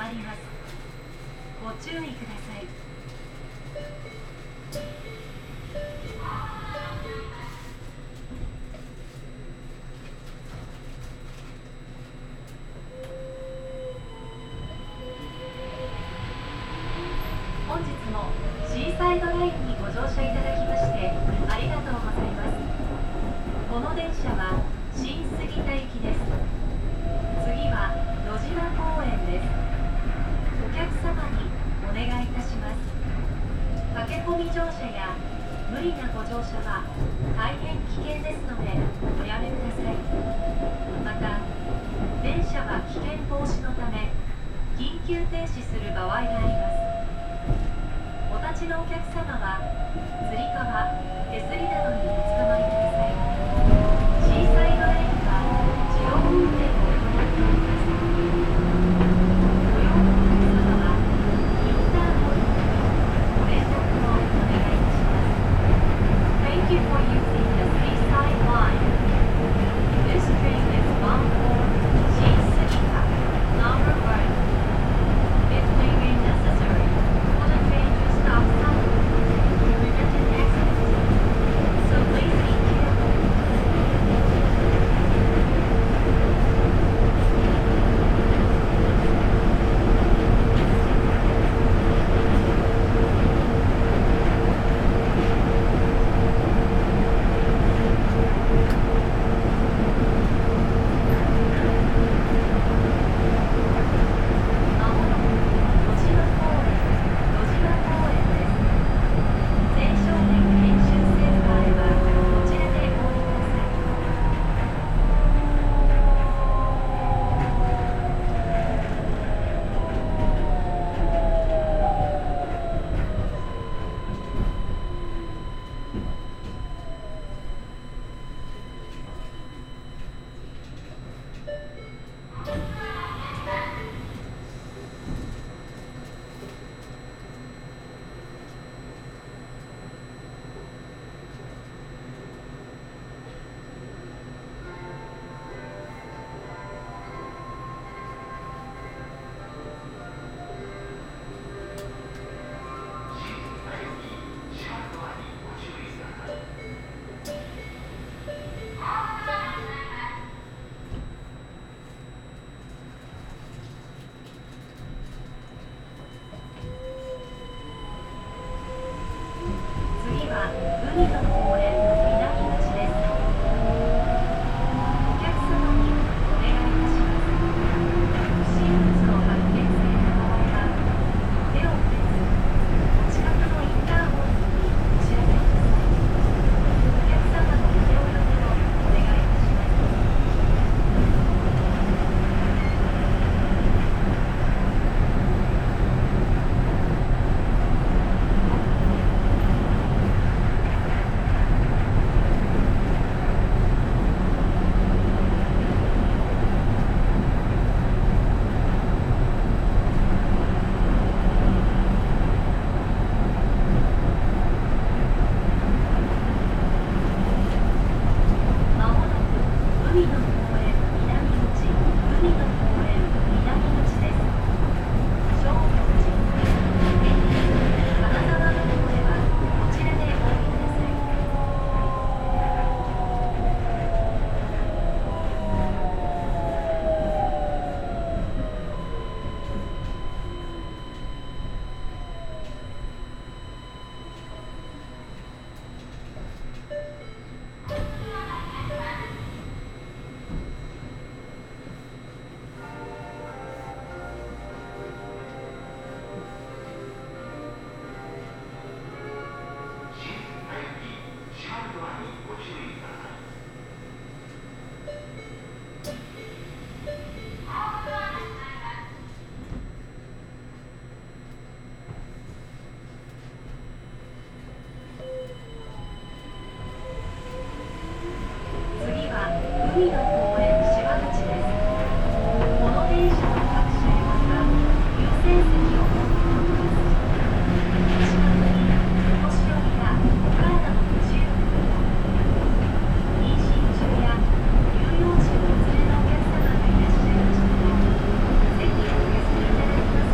まります。ご注意ください。本日もシーサイドラインにご乗車いただきましてありがとうございます。この電車は新杉田行きです。次は野島公園です。お客様にお願いいたします。駆け込み乗車や無理なご乗車は大変危険ですのでおやめください。また、電車は危険防止のため緊急停止する場合があります。お立ちのお客様はつり革、手すりなどにおつかまりください。シーサイドレインは自動運転を行っております。ご用のお客様はインターホンにご連絡をお願いいたします。Thank you for using the Seaside Line. This train is bound for Shin-Sugita, number 1. It may be necessary for the train to stop suddenly to prevent an accident. So please be careful. 次は海の公園南口です。お客様にお願いいたします。不審物を発見された場合は手を触れずお近くのインターホンにお知らせください。お客様のご協力をお願いいたします。まもなく海の公園南口、海の公園南口です。正行寺、金沢の方へはこちらでお降りください。次は海の公園芝口です。この電車の各車両は優先席を設けております。近くにお年寄りやお体の不自由な方、妊娠中や乳幼児をお連れのお客様がいらっしゃいましたら、席をお譲りいただきます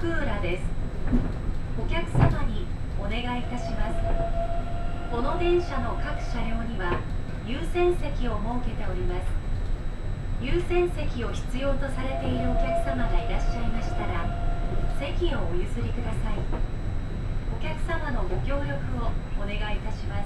福浦です。お客様にお願いいたします。この電車の各車両には優先席を設けております。優先席を必要とされているお客様がいらっしゃいましたら、席をお譲りください。お客様のご協力をお願いいたします。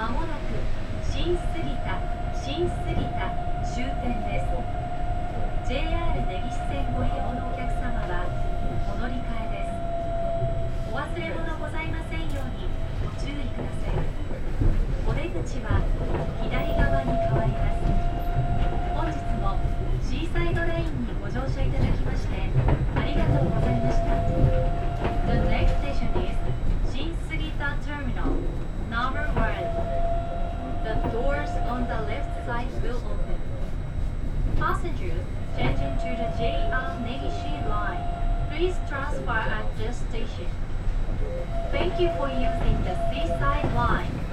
まもなく新杉田終点です。 JR 根岸線ご利用のお客様はお乗り換えです。お忘れ物ございませんようにご注意ください。お出口は左側に変わります。本日もシーサイドラインにご乗車いただきましてありがとうございました。 The next station is 新杉田 Terminal Number 1. The doors on the left side will open. Passengers changing to the JR Negishi line, please transfer at this station. Thank you for using the Seaside line.